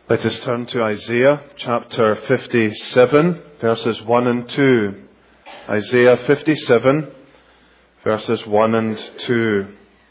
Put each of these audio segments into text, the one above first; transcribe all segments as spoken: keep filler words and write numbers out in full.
Let us turn to Isaiah chapter fifty-seven, verses one and two. Isaiah fifty-seven, verses one and two.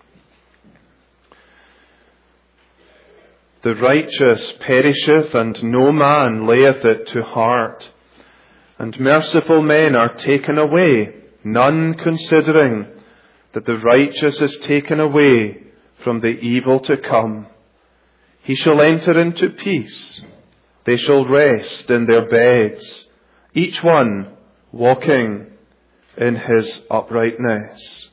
The righteous perisheth, and no man layeth it to heart. And merciful men are taken away, none considering that the righteous is taken away from the evil to come. He shall enter into peace. They shall rest in their beds, each one walking in his uprightness.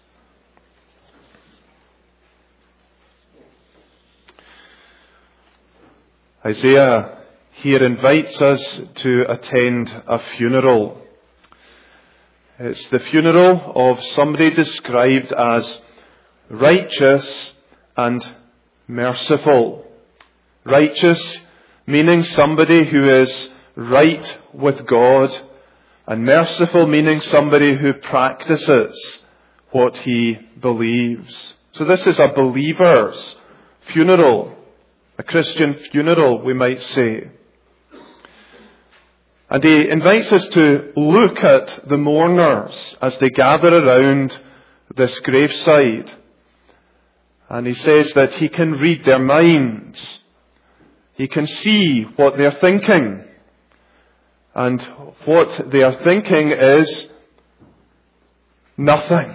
Isaiah here invites us to attend a funeral. It's the funeral of somebody described as righteous and merciful. Righteous meaning somebody who is right with God, and merciful meaning somebody who practices what he believes. So this is a believer's funeral, a Christian funeral, we might say. And he invites us to look at the mourners as they gather around this graveside. And he says that he can read their minds. He can see what they're thinking. And what they are thinking is nothing.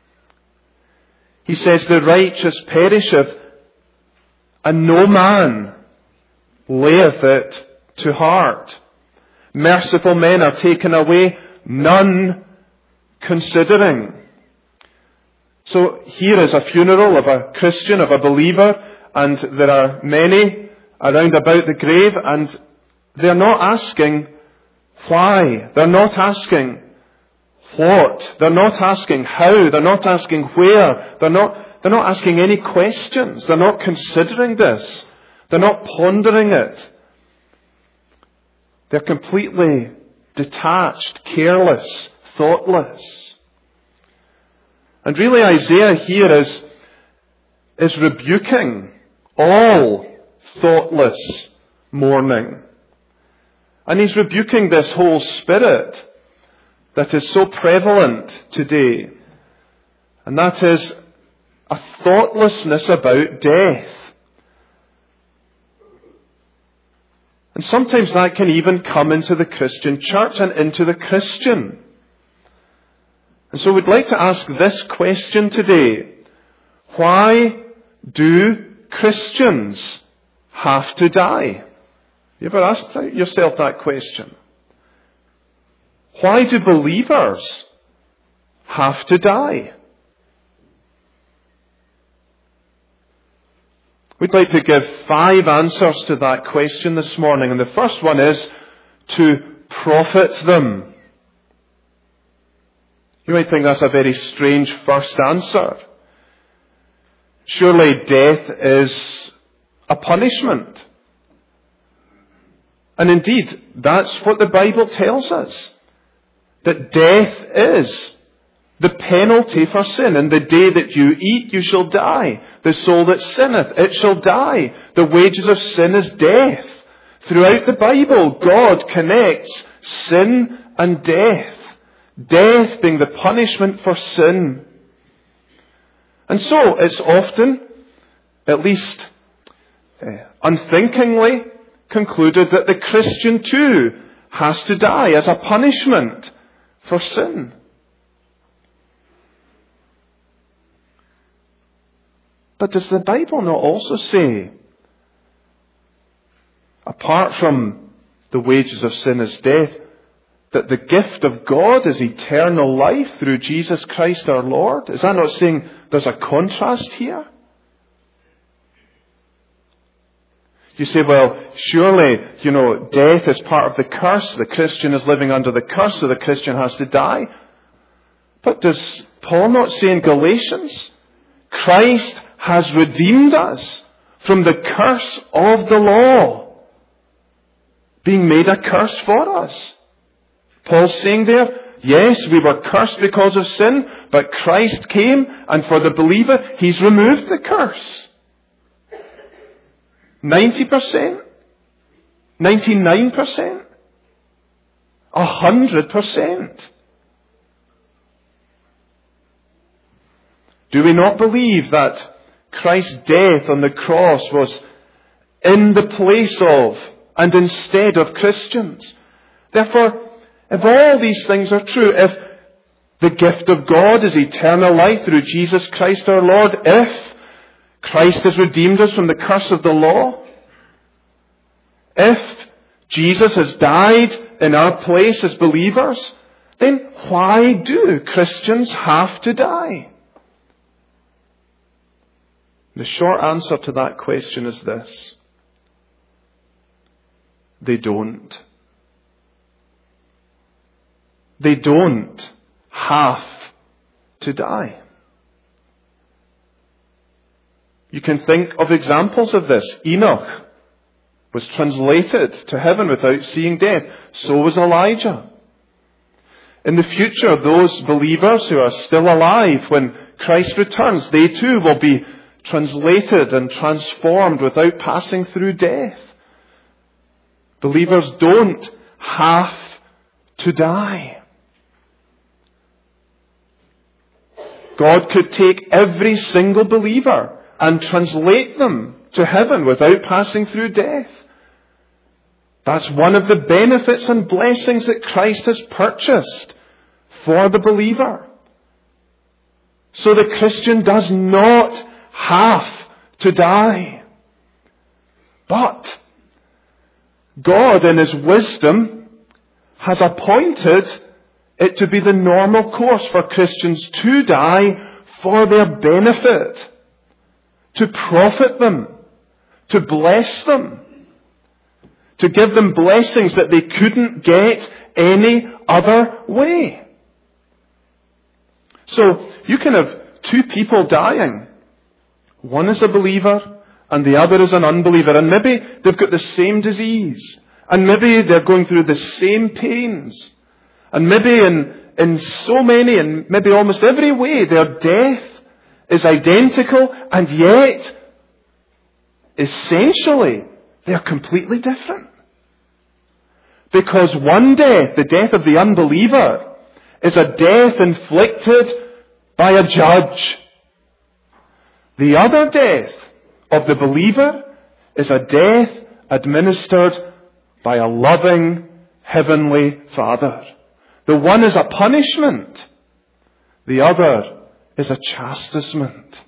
He says, the righteous perisheth, and no man layeth it to heart. Merciful men are taken away, none considering. So here is a funeral of a Christian, of a believer, and there are many around about the grave, and they're not asking why. They're not asking what. They're not asking how. They're not asking where. They're not, they're not asking any questions. They're not considering this. They're not pondering it. They're completely detached, careless, thoughtless. And really Isaiah here is, is rebuking all thoughtless mourning. And he's rebuking this whole spirit that is so prevalent today. And that is a thoughtlessness about death. And sometimes that can even come into the Christian church and into the Christian. And so we'd like to ask this question today. Why do Christians have to die? You ever asked yourself that question? Why do believers have to die? We'd like to give five answers to that question this morning. And the first one is to profit them. You might think that's a very strange first answer. Surely death is a punishment. And indeed, that's what the Bible tells us. That death is the penalty for sin. And the day that you eat, you shall die. The soul that sinneth, it shall die. The wages of sin is death. Throughout the Bible, God connects sin and death. Death being the punishment for sin. And so it's often, at least uh, unthinkingly, concluded that the Christian too has to die as a punishment for sin. But does the Bible not also say, apart from the wages of sin is death, that the gift of God is eternal life through Jesus Christ our Lord? Is that not saying there's a contrast here? You say, well, surely, you know, death is part of the curse. The Christian is living under the curse, so the Christian has to die. But does Paul not say in Galatians, Christ has redeemed us from the curse of the law, being made a curse for us? Paul's saying there, yes, we were cursed because of sin, but Christ came, and for the believer, He's removed the curse. ninety percent. ninety-nine percent? A hundred percent? Do we not believe that Christ's death on the cross was in the place of and instead of Christians? Therefore, if all these things are true, if the gift of God is eternal life through Jesus Christ our Lord, if Christ has redeemed us from the curse of the law, if Jesus has died in our place as believers, then why do Christians have to die? The short answer to that question is this: they don't. They don't have to die. You can think of examples of this. Enoch was translated to heaven without seeing death. So was Elijah. In the future, those believers who are still alive when Christ returns, they too will be translated and transformed without passing through death. Believers don't have to die. God could take every single believer and translate them to heaven without passing through death. That's one of the benefits and blessings that Christ has purchased for the believer. So the Christian does not have to die. But God in His wisdom has appointed it to be the normal course for Christians to die for their benefit, to profit them, to bless them, to give them blessings that they couldn't get any other way. So you can have two people dying. One is a believer and the other is an unbeliever. And maybe they've got the same disease. And maybe they're going through the same pains. And maybe in, in so many, and maybe almost every way, their death is identical, and yet, essentially, they're completely different. Because one death, the death of the unbeliever, is a death inflicted by a judge. The other death of the believer is a death administered by a loving heavenly Father. The one is a punishment. The other is a chastisement.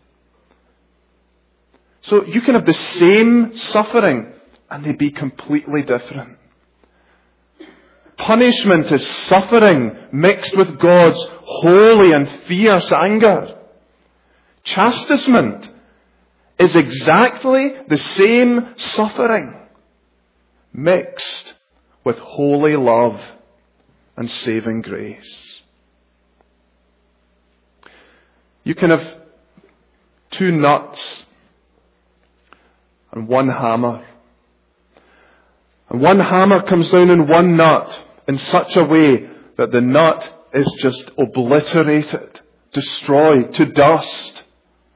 So you can have the same suffering and they be completely different. Punishment is suffering mixed with God's holy and fierce anger. Chastisement is exactly the same suffering mixed with holy love and saving grace. You can have two nuts and one hammer. And one hammer comes down on one nut in such a way that the nut is just obliterated, destroyed to dust.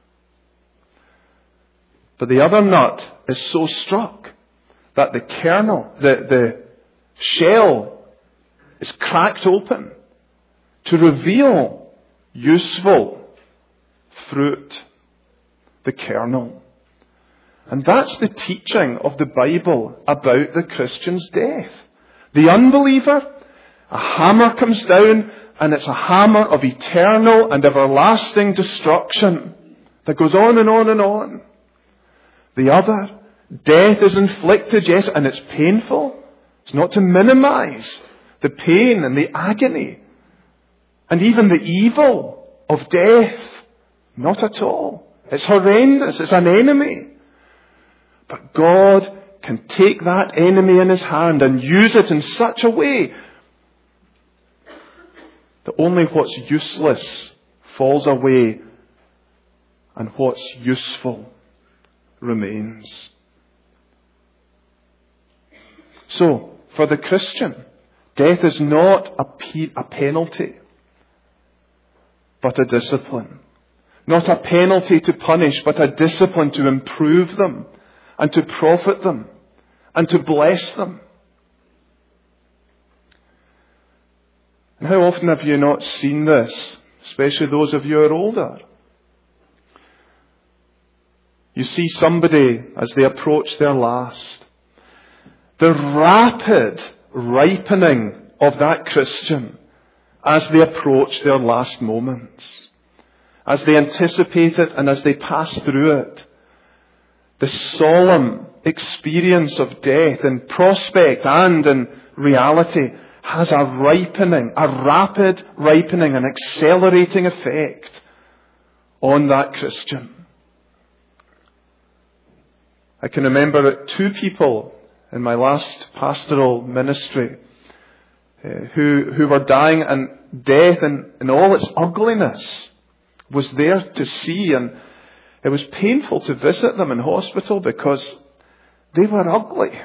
But the other nut is so struck that the kernel, the, the shell is cracked open to reveal useful fruit, the kernel. And that's the teaching of the Bible about the Christian's death. The unbeliever, a hammer comes down and it's a hammer of eternal and everlasting destruction that goes on and on and on. The other, death is inflicted, yes, and it's painful. It's not to minimize the pain and the agony and even the evil of death. Not at all. It's horrendous. It's an enemy. But God can take that enemy in His hand and use it in such a way that only what's useless falls away and what's useful remains. So, for the Christian, death is not a, pe- a penalty, but a discipline. Not a penalty to punish, but a discipline to improve them and to profit them and to bless them. And how often have you not seen this, especially those of you who are older? You see somebody as they approach their last. The rapid ripening of that Christian as they approach their last moments, as they anticipate it and as they pass through it. The solemn experience of death in prospect and in reality has a ripening, a rapid ripening, an accelerating effect on that Christian. I can remember two people in my last pastoral ministry uh, who who were dying, and death in, in all its ugliness was there to see, and it was painful to visit them in hospital because they were ugly.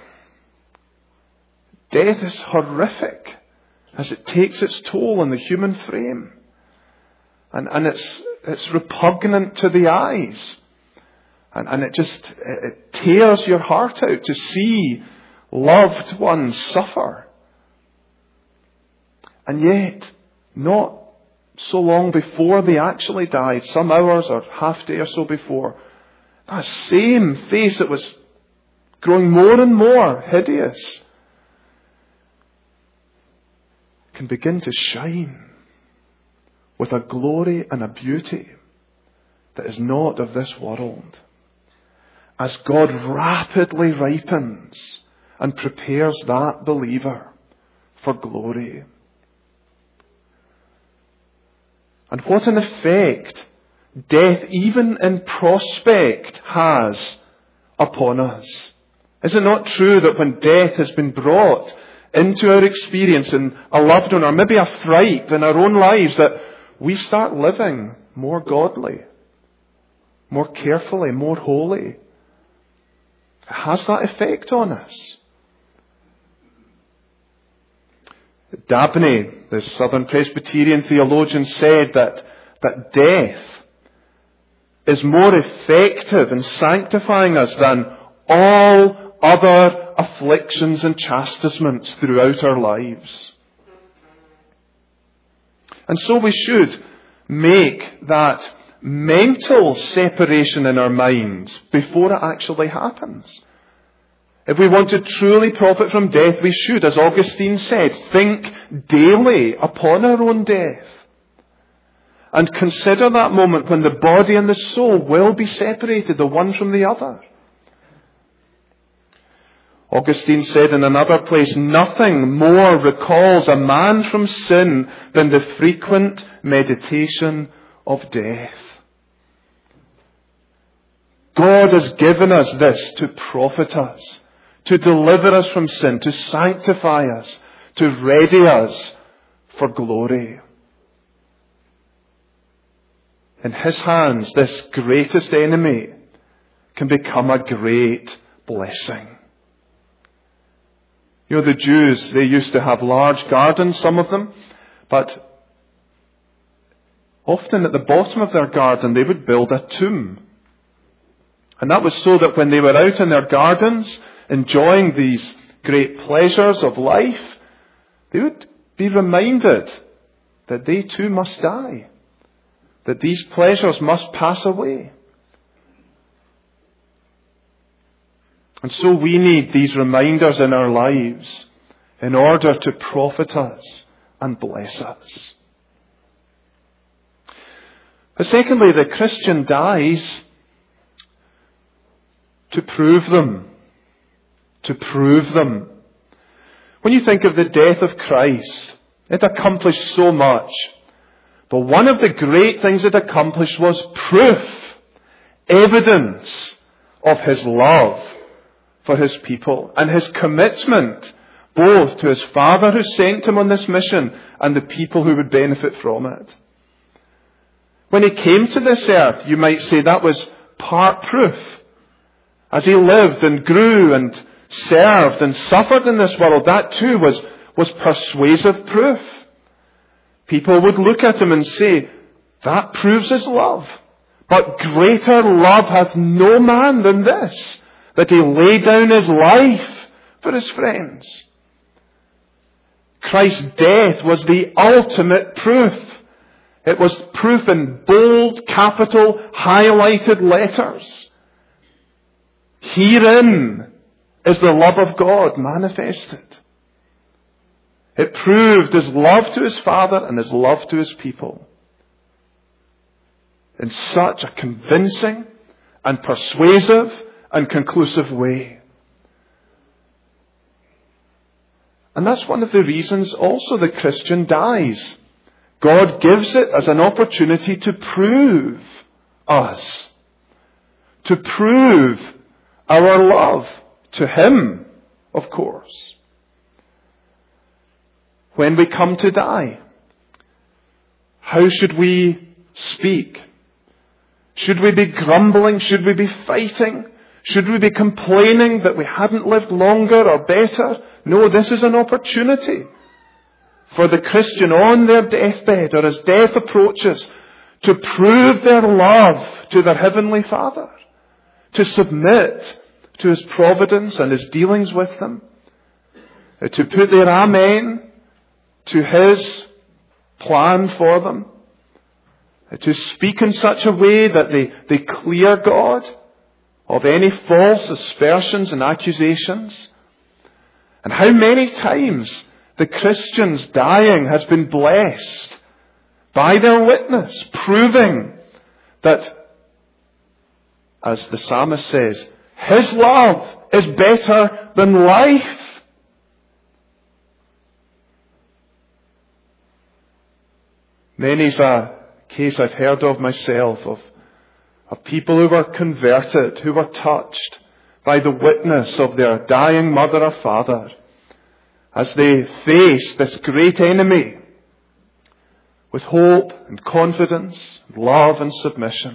Death is horrific as it takes its toll on the human frame. And, and it's, it's repugnant to the eyes. And, and it just, it, it tears your heart out to see loved ones suffer. And yet, not so long before they actually died, some hours or half day or so before, that same face that was growing more and more hideous can begin to shine with a glory and a beauty that is not of this world, as God rapidly ripens and prepares that believer for glory. And what an effect death, even in prospect, has upon us. Is it not true that when death has been brought into our experience in a loved one, or maybe a fright in our own lives, that we start living more godly, more carefully, more holy? It has that effect on us. Dabney, the Southern Presbyterian theologian, said that, that death is more effective in sanctifying us than all other afflictions and chastisements throughout our lives. And so we should make that mental separation in our minds before it actually happens. If we want to truly profit from death, we should, as Augustine said, think daily upon our own death. And consider that moment when the body and the soul will be separated, the one from the other. Augustine said in another place, nothing more recalls a man from sin than the frequent meditation of death. God has given us this to profit us, to deliver us from sin, to sanctify us, to ready us for glory. In His hands, this greatest enemy can become a great blessing. You know, the Jews, they used to have large gardens, some of them, but often at the bottom of their garden they would build a tomb. And that was so that when they were out in their gardens, enjoying these great pleasures of life, they would be reminded that they too must die, that these pleasures must pass away. And so we need these reminders in our lives in order to profit us and bless us. But secondly, the Christian dies to prove them. To prove them. When you think of the death of Christ, it accomplished so much. But one of the great things it accomplished was proof, evidence of His love for His people and His commitment both to His Father who sent Him on this mission and the people who would benefit from it. When He came to this earth, you might say that was part proof. As He lived and grew and served and suffered in this world, that too was, was persuasive proof. People would look at Him and say, that proves His love. But greater love hath no man than this, that He laid down His life for His friends. Christ's death was the ultimate proof. It was proof in bold, capital, highlighted letters. Herein is the love of God manifested. It proved his love to his Father and his love to his people in such a convincing and persuasive and conclusive way. And that's one of the reasons also the Christian dies. God gives it as an opportunity to prove us, to prove our love to him, of course. When we come to die, how should we speak? Should we be grumbling? Should we be fighting? Should we be complaining that we hadn't lived longer or better? No, this is an opportunity for the Christian on their deathbed or as death approaches to prove their love to their Heavenly Father, to submit to his providence and his dealings with them, to put their amen to his plan for them, to speak in such a way that they, they clear God of any false aspersions and accusations. And how many times the Christian's dying has been blessed by their witness, proving that, as the psalmist says, his love is better than life. Many's a case I've heard of myself of, of people who were converted, who were touched by the witness of their dying mother or father as they face this great enemy with hope and confidence, love and submission.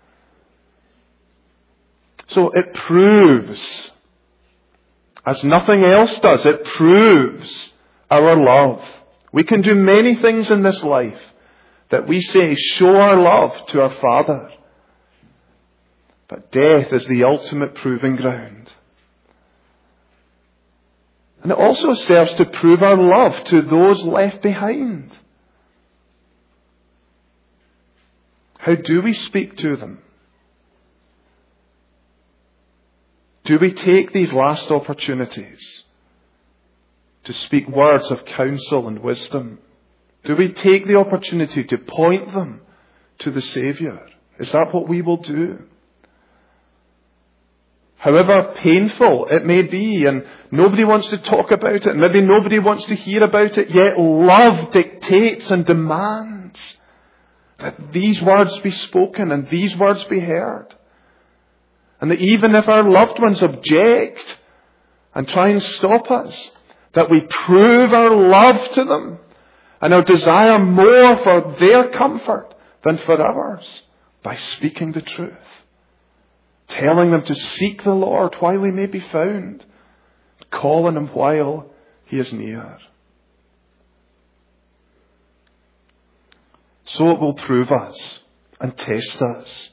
So it proves, as nothing else does, it proves our love. We can do many things in this life that we say show our love to our Father. But death is the ultimate proving ground. And it also serves to prove our love to those left behind. How do we speak to them? Do we take these last opportunities to speak words of counsel and wisdom? Do we take the opportunity to point them to the Saviour? Is that what we will do? However painful it may be, and nobody wants to talk about it, maybe nobody wants to hear about it, yet love dictates and demands that these words be spoken and these words be heard. And that even if our loved ones object and try and stop us, that we prove our love to them and our desire more for their comfort than for ours by speaking the truth. Telling them to seek the Lord while he may be found. Call on him while he is near. So it will prove us and test us.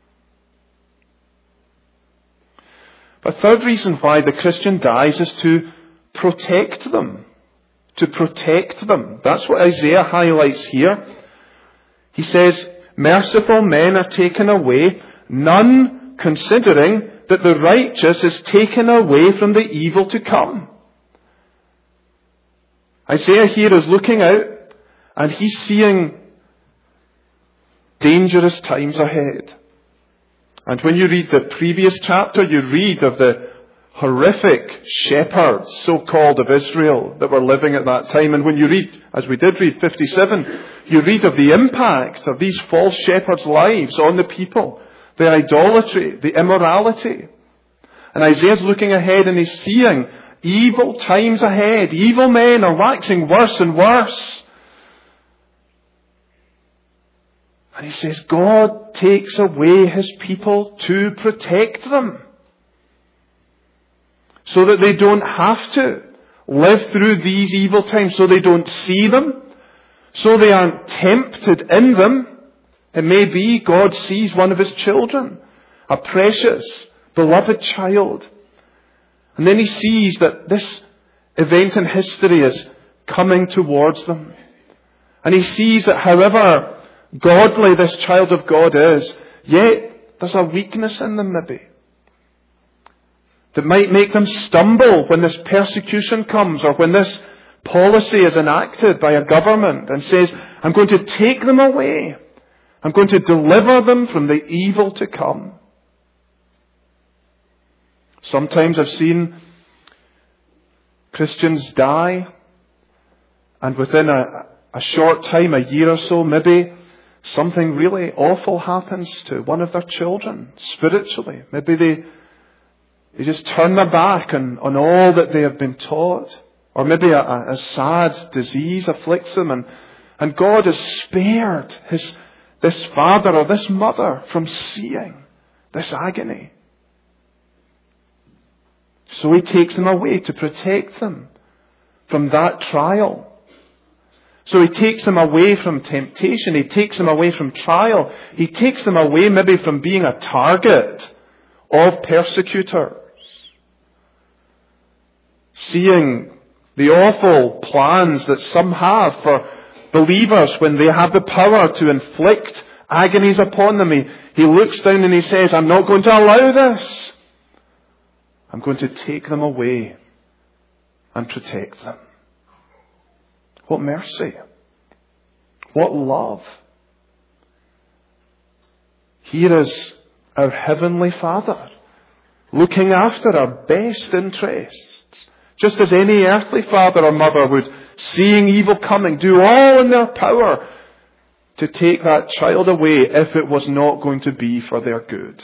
The third reason why the Christian dies is to protect them. To protect them. That's what Isaiah highlights here. He says, merciful men are taken away, none considering that the righteous is taken away from the evil to come. Isaiah here is looking out and he's seeing dangerous times ahead. And when you read the previous chapter, you read of the horrific shepherds, so-called, of Israel that were living at that time. And when you read, as we did read fifty-seven, you read of the impact of these false shepherds' lives on the people. The idolatry, the immorality. And Isaiah's looking ahead and he's seeing evil times ahead. Evil men are waxing worse and worse. And he says, God takes away his people to protect them. So that they don't have to live through these evil times. So they don't see them. So they aren't tempted in them. It may be God sees one of his children, a precious, beloved child. And then he sees that this event in history is coming towards them. And he sees that however godly this child of God is, yet there's a weakness in them maybe that might make them stumble when this persecution comes, or when this policy is enacted by a government and says, I'm going to take them away. I'm going to deliver them from the evil to come. Sometimes I've seen Christians die, and within a, a short time, a year or so, maybe something really awful happens to one of their children spiritually. Maybe they They just turn their back on, on all that they have been taught. Or maybe a, a sad disease afflicts them, and, and God has spared his, this father or this mother from seeing this agony. So he takes them away to protect them from that trial. So he takes them away from temptation. He takes them away from trial. He takes them away maybe from being a target of persecutors. Seeing the awful plans that some have for believers when they have the power to inflict agonies upon them. He, he looks down and he says, I'm not going to allow this. I'm going to take them away and protect them. What mercy. What love. Here is our Heavenly Father looking after our best interests. Just as any earthly father or mother would, seeing evil coming, do all in their power to take that child away if it was not going to be for their good.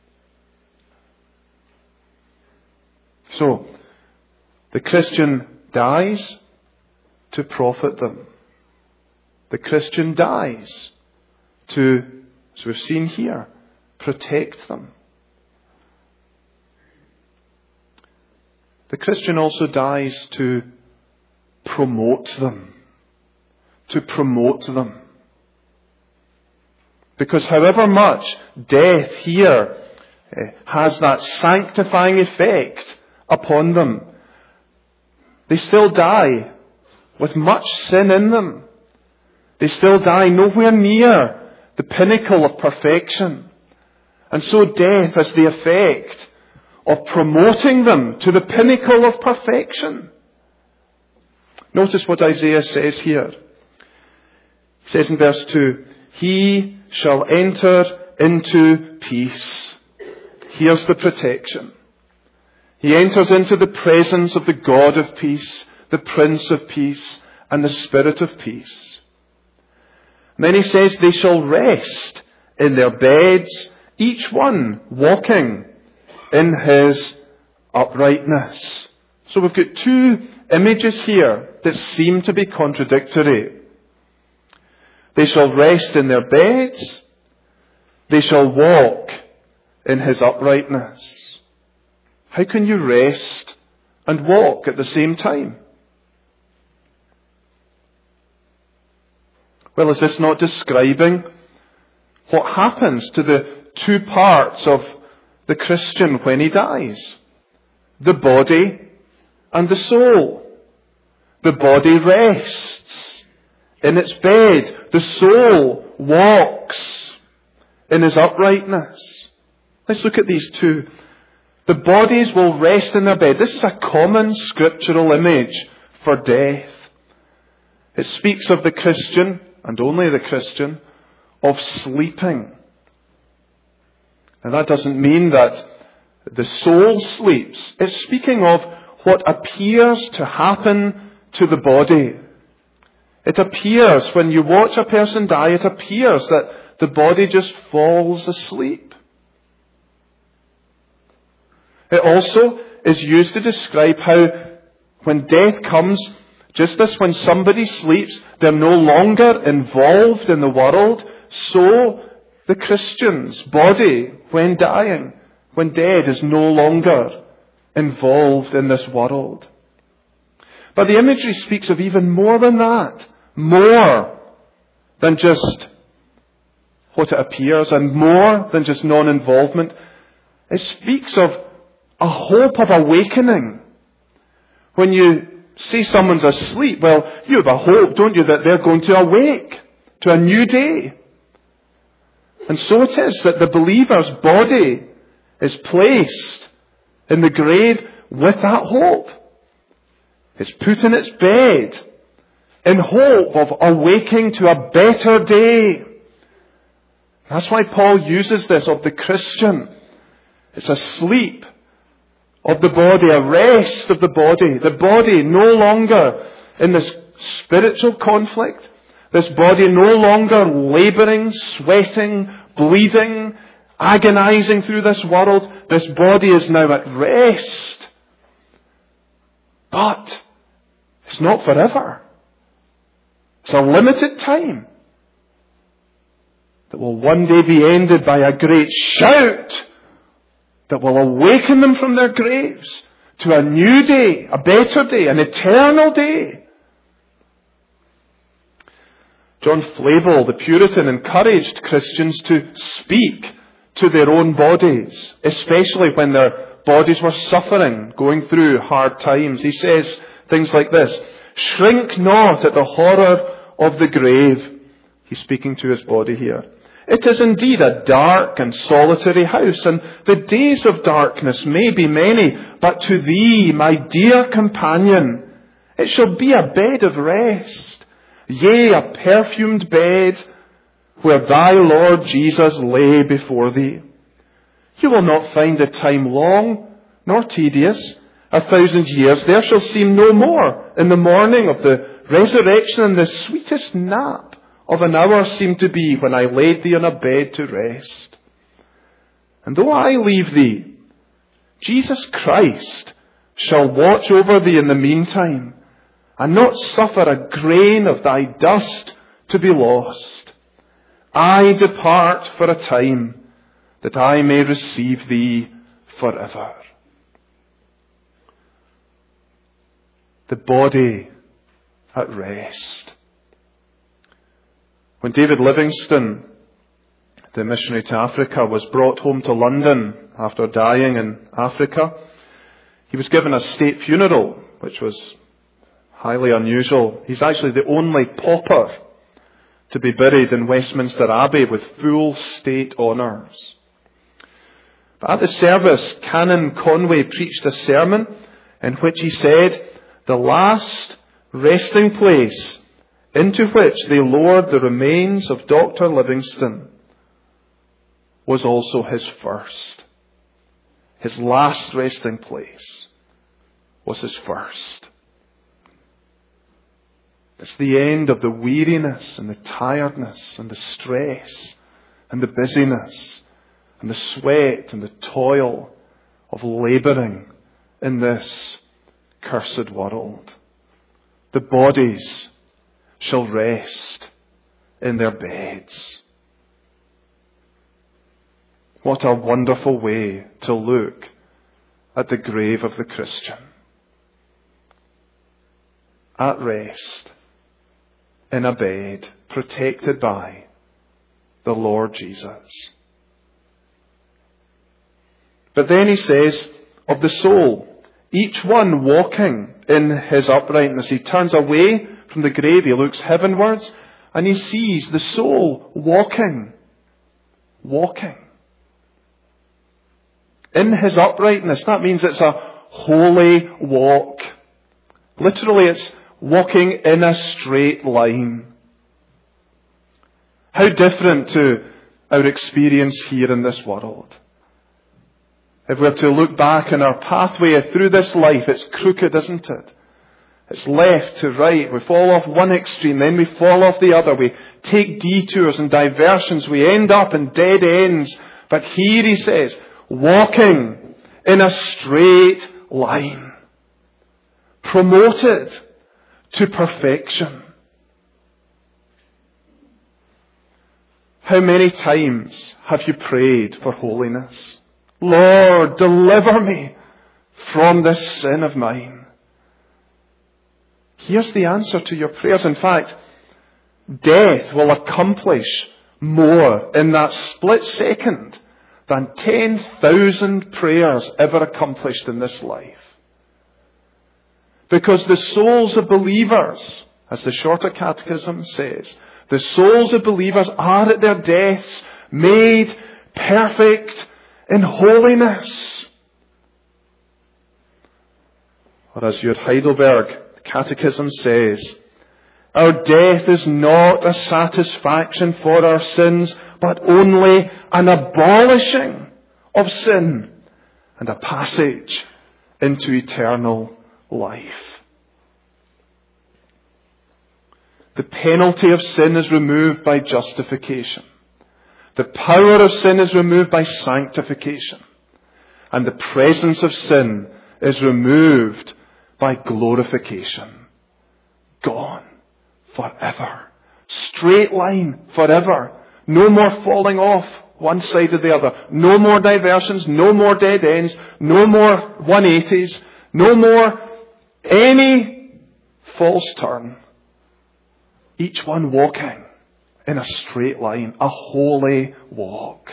So, the Christian dies to profit them. The Christian dies to, as we've seen here, protect them. The Christian also dies to promote them. To promote them. Because however much death here has that sanctifying effect upon them, they still die with much sin in them. They still die nowhere near the pinnacle of perfection. And so death has the effect of promoting them to the pinnacle of perfection. Notice what Isaiah says here. He says in verse two, He shall enter into peace. Here's the protection. He enters into the presence of the God of peace, the Prince of Peace, and the Spirit of peace. And then he says, they shall rest in their beds, each one walking in his uprightness. So we've got two images here that seem to be contradictory. They shall rest in their beds. They shall walk in his uprightness. How can you rest and walk at the same time? Well, is this not describing what happens to the two parts of the Christian when he dies? The body and the soul. The body rests in its bed. The soul walks in his uprightness. Let's look at these two. The bodies will rest in their bed. This is a common scriptural image for death. It speaks of the Christian, and only the Christian, of sleeping. And that doesn't mean that the soul sleeps. It's speaking of what appears to happen to the body. It appears, when you watch a person die, it appears that the body just falls asleep. It also is used to describe how when death comes, just as when somebody sleeps, they're no longer involved in the world, so the Christian's body, when dying, when dead, is no longer involved in this world. But the imagery speaks of even more than that. More than just what it appears, and more than just non-involvement. It speaks of a hope of awakening. When you say someone's asleep, well, you have a hope, don't you, that they're going to awake to a new day. And so it is that the believer's body is placed in the grave with that hope. It's put in its bed in hope of awaking to a better day. That's why Paul uses this of the Christian. It's a sleep of the body, a rest of the body. The body no longer in this spiritual conflict. This body no longer labouring, sweating, bleeding, agonizing through this world. This body is now at rest. But it's not forever. It's a limited time that will one day be ended by a great shout that will awaken them from their graves to a new day, a better day, an eternal day. John Flavel, the Puritan, encouraged Christians to speak to their own bodies, especially when their bodies were suffering, going through hard times. He says things like this: "Shrink not at the horror of the grave." He's speaking to his body here. "It is indeed a dark and solitary house, and the days of darkness may be many, but to thee, my dear companion, it shall be a bed of rest, yea, a perfumed bed, where thy Lord Jesus lay before thee. You will not find the time long, nor tedious. A thousand years there shall seem no more. In the morning of the resurrection, and the sweetest nap of an hour seemed to be when I laid thee on a bed to rest. And though I leave thee, Jesus Christ shall watch over thee in the meantime, and not suffer a grain of thy dust to be lost. I depart for a time, that I may receive thee forever." The body at rest. When David Livingstone, the missionary to Africa, was brought home to London after dying in Africa, he was given a state funeral, which was highly unusual. He's actually the only pauper to be buried in Westminster Abbey with full state honours. But at the service, Canon Conway preached a sermon in which he said the last resting place into which they lowered the remains of Doctor Livingstone was also his first. His last resting place was his first. It's the end of the weariness and the tiredness and the stress and the busyness and the sweat and the toil of labouring in this cursed world. The bodies shall rest in their beds. What a wonderful way to look at the grave of the Christian. At rest, in a bed, protected by the Lord Jesus. But then he says of the soul, each one walking in his uprightness. He turns away from the grave, he looks heavenwards, and he sees the soul walking, walking. In his uprightness, that means it's a holy walk. Literally, it's walking in a straight line. How different to our experience here in this world. If we're to look back on our pathway through this life, it's crooked, isn't it? It's left to right. We fall off one extreme, then we fall off the other. We take detours and diversions. We end up in dead ends. But here he says, walking in a straight line. Promoted to perfection. How many times have you prayed for holiness? Lord, deliver me from this sin of mine. Here's the answer to your prayers. In fact, death will accomplish more in that split second than ten thousand prayers ever accomplished in this life. Because the souls of believers, as the Shorter Catechism says, the souls of believers are at their deaths made perfect in holiness. Or as your Heidelberg Catechism says, our death is not a satisfaction for our sins, but only an abolishing of sin and a passage into eternal life. The penalty of sin is removed by justification. The power of sin is removed by sanctification. And the presence of sin is removed by glorification. Gone forever. Straight line forever. No more falling off one side or the other. No more diversions. No more dead ends. No more one eighties. No more any false turn. Each one walking in a straight line. A holy walk.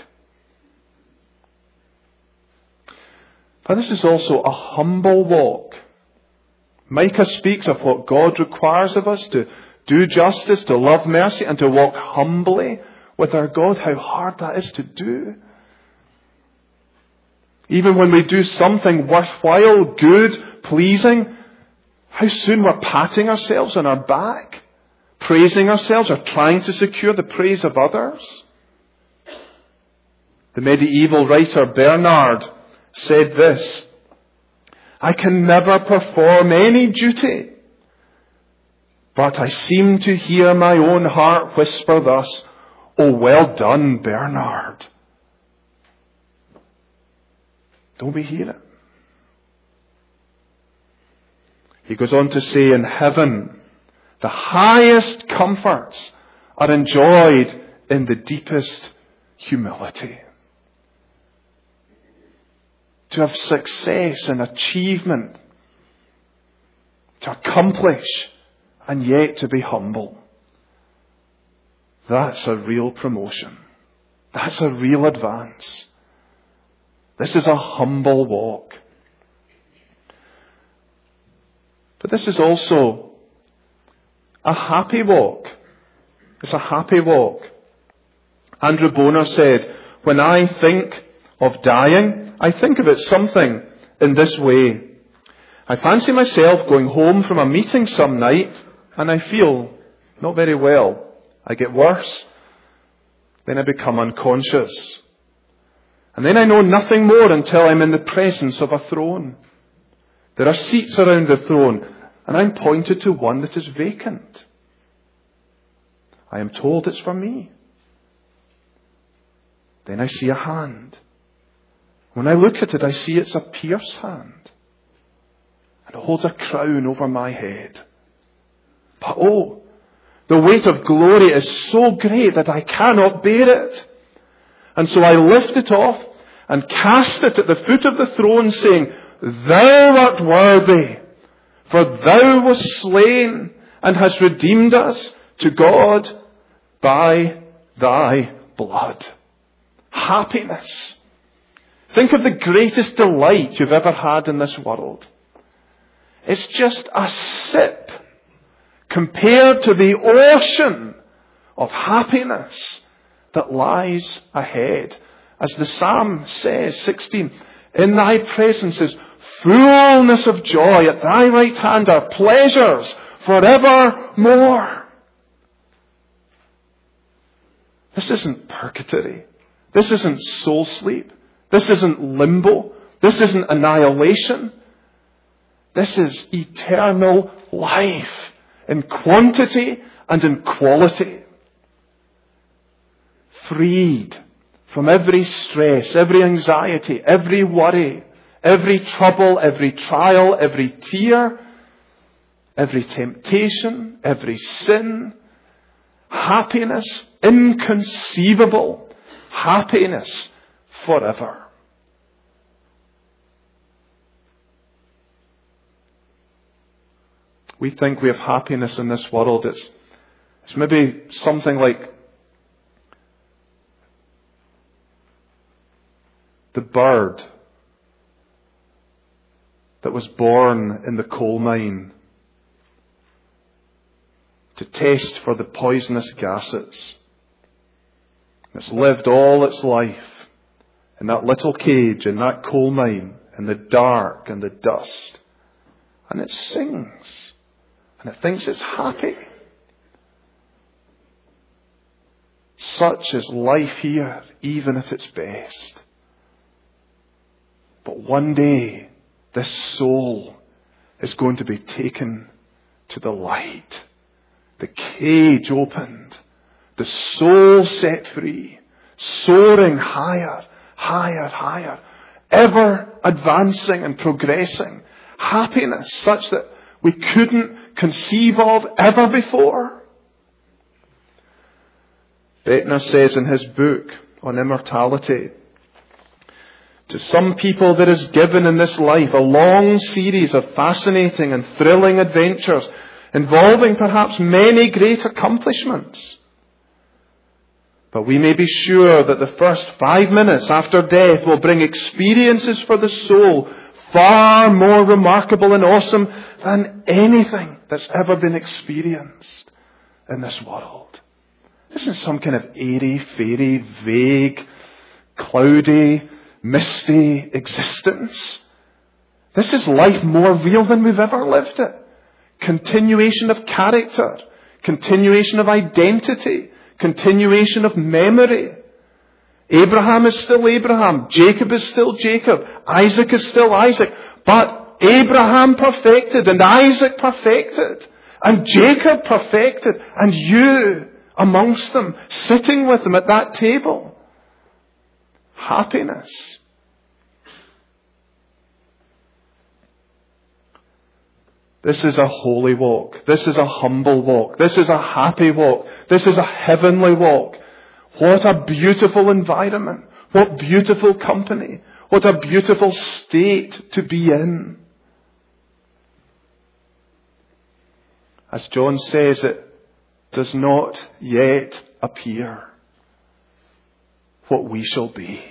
But this is also a humble walk. Micah speaks of what God requires of us to do justice, to love mercy, and to walk humbly with our God. How hard that is to do. Even when we do something worthwhile, good, pleasing, how soon we're patting ourselves on our back, praising ourselves, or trying to secure the praise of others. The medieval writer Bernard said this: I can never perform any duty, but I seem to hear my own heart whisper thus, oh, well done, Bernard. Don't we hear it? He goes on to say, in heaven, the highest comforts are enjoyed in the deepest humility. To have success and achievement, to accomplish, and yet to be humble. That's a real promotion. That's a real advance. This is a humble walk. But this is also a happy walk. It's a happy walk. Andrew Bonar said, when I think of dying, I think of it something in this way. I fancy myself going home from a meeting some night and I feel not very well. I get worse. Then I become unconscious. And then I know nothing more until I'm in the presence of a throne. There are seats around the throne and I'm pointed to one that is vacant. I am told it's for me. Then I see a hand. When I look at it, I see it's a pierced hand. And it holds a crown over my head. But oh, the weight of glory is so great that I cannot bear it. And so I lift it off and cast it at the foot of the throne, saying, Thou art worthy, for thou wast slain and hast redeemed us to God by thy blood. Happiness. Think of the greatest delight you've ever had in this world. It's just a sip compared to the ocean of happiness that lies ahead. As the Psalm says, sixteen, in thy presence is fullness of joy. At thy right hand are pleasures forevermore. This isn't purgatory. This isn't soul sleep. This isn't limbo. This isn't annihilation. This is eternal life in quantity and in quality. Freed from every stress, every anxiety, every worry, every trouble, every trial, every tear, every temptation, every sin. Happiness inconceivable. Happiness forever. We think we have happiness in this world. It's, it's maybe something like the bird that was born in the coal mine to test for the poisonous gases. It's lived all its life in that little cage, in that coal mine, in the dark and the dust. And it sings. And it thinks it's happy. Such is life here, even at its best. But one day, this soul is going to be taken to the light. The cage opened. The soul set free. Soaring higher, higher, higher. Ever advancing and progressing. Happiness such that we couldn't conceive of ever before. Bettner says in his book on immortality, to some people there is given in this life a long series of fascinating and thrilling adventures involving perhaps many great accomplishments. But we may be sure that the first five minutes after death will bring experiences for the soul far more remarkable and awesome than anything that's ever been experienced in this world. This isn't some kind of airy, fairy, vague, cloudy, misty existence. This is life more real than we've ever lived it. Continuation of character, continuation of identity, continuation of memory. Abraham is still Abraham. Jacob is still Jacob. Isaac is still Isaac. But Abraham perfected and Isaac perfected and Jacob perfected and you amongst them, sitting with them at that table. Happiness. This is a holy walk. This is a humble walk. This is a happy walk. This is a heavenly walk. What a beautiful environment. What beautiful company. What a beautiful state to be in. As John says, it does not yet appear what we shall be.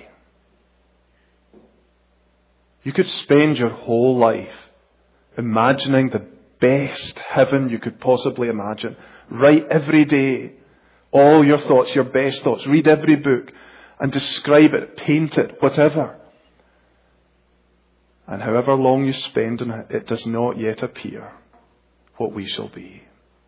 You could spend your whole life imagining the best heaven you could possibly imagine. Write every day all your thoughts, your best thoughts. Read every book and describe it, paint it, whatever. And however long you spend on it, it does not yet appear what we shall be.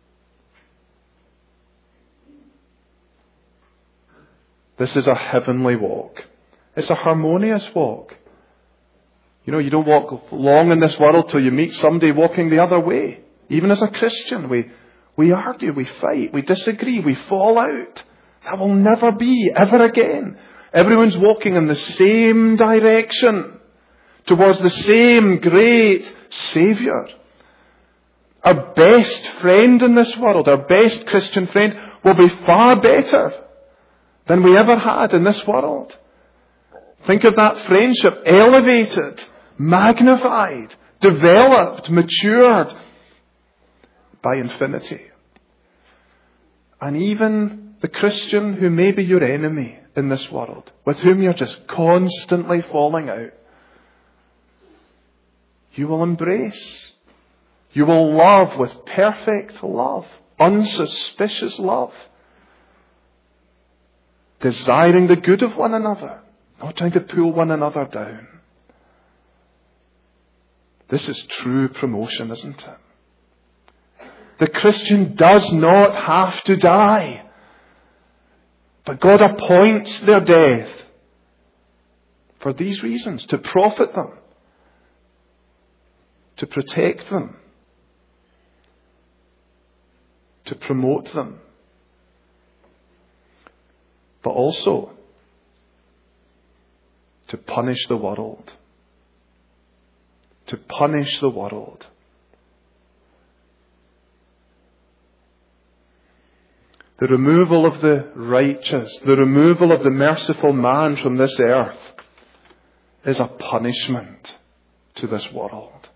This is a heavenly walk. It's a harmonious walk. You know, you don't walk long in this world till you meet somebody walking the other way. Even as a Christian, we, we argue, we fight, we disagree, we fall out. That will never be, ever again. Everyone's walking in the same direction, towards the same great Saviour. Our best friend in this world, our best Christian friend, will be far better than we ever had in this world. Think of that friendship elevated, magnified, developed, matured by infinity. And even the Christian who may be your enemy in this world, with whom you're just constantly falling out, you will embrace. You will love with perfect love, unsuspicious love, desiring the good of one another, not trying to pull one another down. This is true promotion, isn't it? The Christian does not have to die, but God appoints their death for these reasons, to profit them, to protect them, to promote them, but also to punish the world. To punish the world. The removal of the righteous, the removal of the merciful man from this earth is a punishment to this world.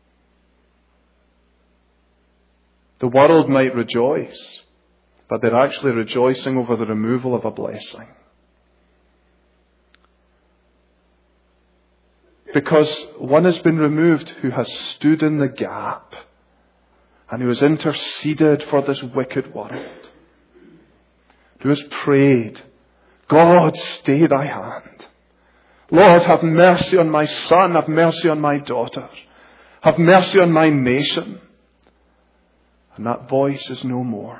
The world might rejoice, but they're actually rejoicing over the removal of a blessing. because one has been removed who has stood in the gap and who has interceded for this wicked world, who has prayed, God, stay thy hand. Lord, have mercy on my son, have mercy on my daughter, have mercy on my nation. And that voice is no more.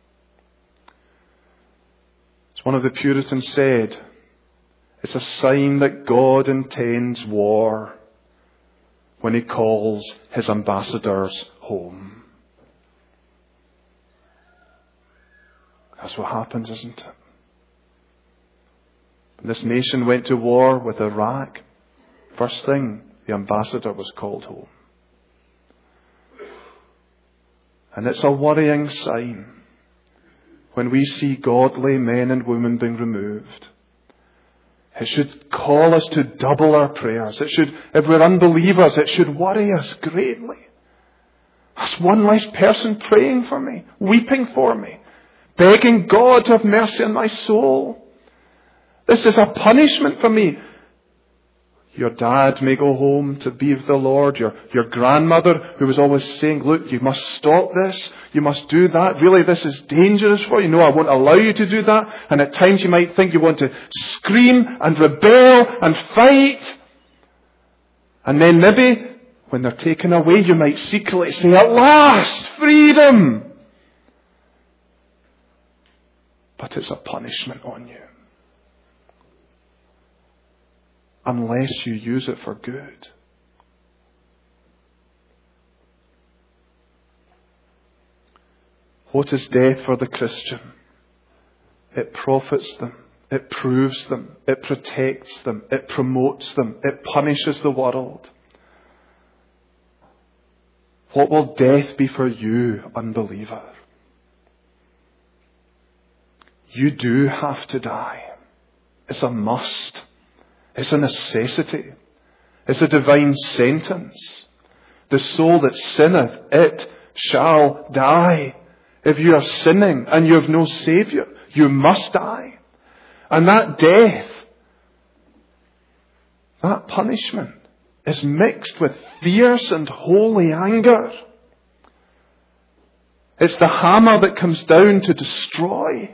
As one of the Puritans said, it's a sign that God intends war when he calls his ambassadors home. That's what happens, isn't it? When this nation went to war with Iraq, first thing, the ambassador was called home. And it's a worrying sign when we see godly men and women being removed. It should call us to double our prayers. It should, if we're unbelievers, it should worry us greatly. That's one less person praying for me, weeping for me, begging God to have mercy on my soul. This is a punishment for me. Your dad may go home to be with the Lord. Your, your grandmother who was always saying, look, you must stop this. You must do that. Really, this is dangerous for you. No, I won't allow you to do that. And at times you might think you want to scream and rebel and fight. And then maybe when they're taken away, you might secretly say, at last, freedom. But it's a punishment on you. Unless you use it for good. What is death for the Christian? It profits them. It proves them. It protects them. It promotes them. It punishes the world. What will death be for you, unbeliever? You do have to die. It's a must. It's a necessity. It's a divine sentence. The soul that sinneth, it shall die. If you are sinning and you have no Saviour, you must die. And that death, that punishment, is mixed with fierce and holy anger. It's the hammer that comes down to destroy.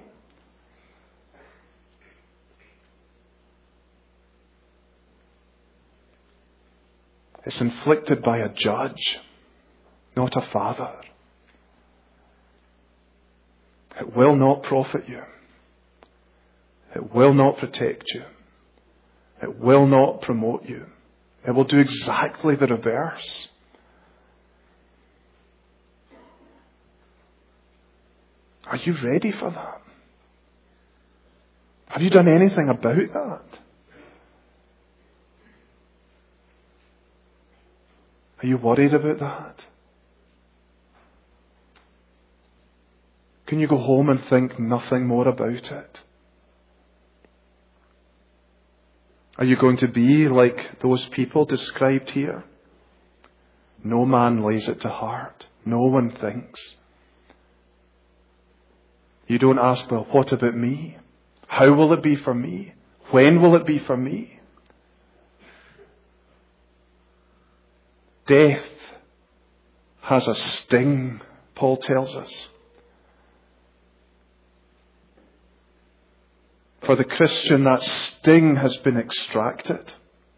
It's inflicted by a judge, not a father. It will not profit you. It will not protect you. It will not promote you. It will do exactly the reverse. Are you ready for that? Have you done anything about that? Are you worried about that? Can you go home and think nothing more about it? Are you going to be like those people described here? No man lays it to heart. No one thinks. You don't ask, well, what about me? How will it be for me? When will it be for me? Death has a sting, Paul tells us. For the Christian, that sting has been extracted.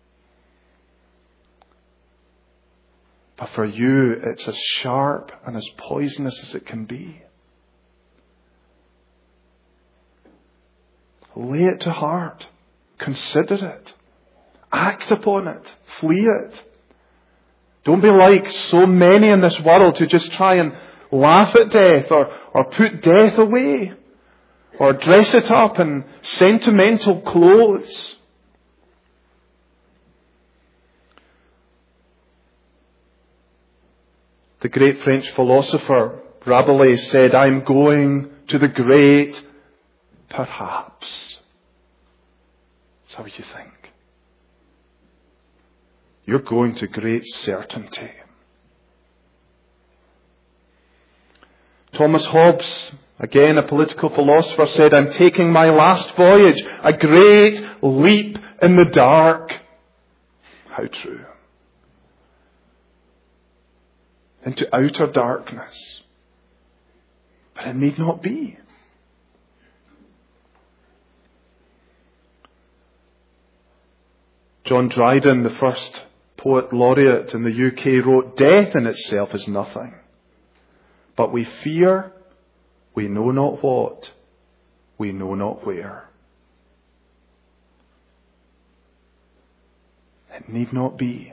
But for you, it's as sharp and as poisonous as it can be. Lay it to heart. Consider it. Act upon it. Flee it. Don't be like so many in this world who just try and laugh at death or, or put death away or dress it up in sentimental clothes. The great French philosopher Rabelais said, I'm going to the great perhaps. That's how you think. You're going to great certainty. Thomas Hobbes, again a political philosopher, said, I'm taking my last voyage, a great leap in the dark. how true. Into outer darkness. But it need not be. John Dryden, the first poet laureate in the U K, wrote, "Death in itself is nothing, but we fear, we know not what, we know not where." It need not be.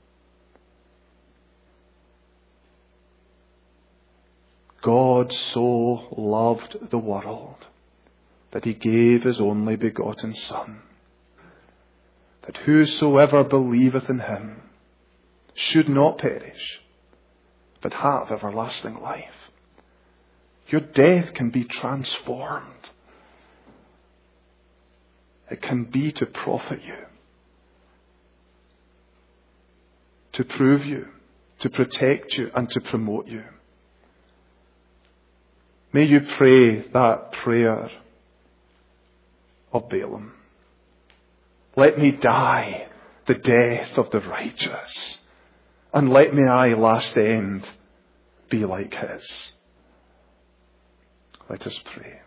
God so loved the world that he gave his only begotten Son, that whosoever believeth in him should not perish, but have everlasting life. Your death can be transformed. It can be to profit you, to prove you, to protect you, and to promote you. May you pray that prayer of Balaam. Let me die the death of the righteous, and let me I last end be like his. Let us pray.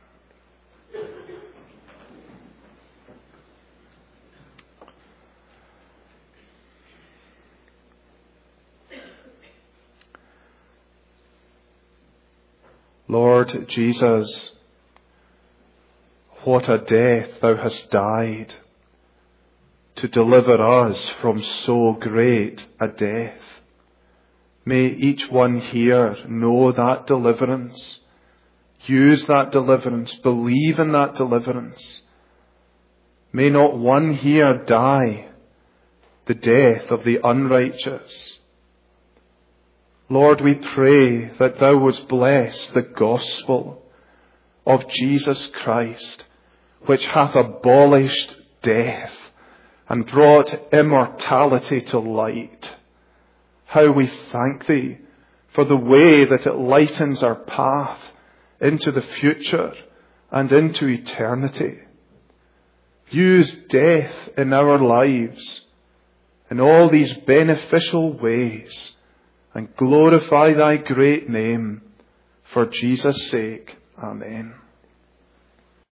Lord Jesus, what a death thou hast died to deliver us from so great a death. May each one here know that deliverance, use that deliverance, believe in that deliverance. May not one here die the death of the unrighteous. Lord, we pray that thou wouldst bless the gospel of Jesus Christ, which hath abolished death and brought immortality to light. How we thank thee for the way that it lightens our path into the future and into eternity. Use death in our lives in all these beneficial ways, and glorify thy great name for Jesus' sake. Amen.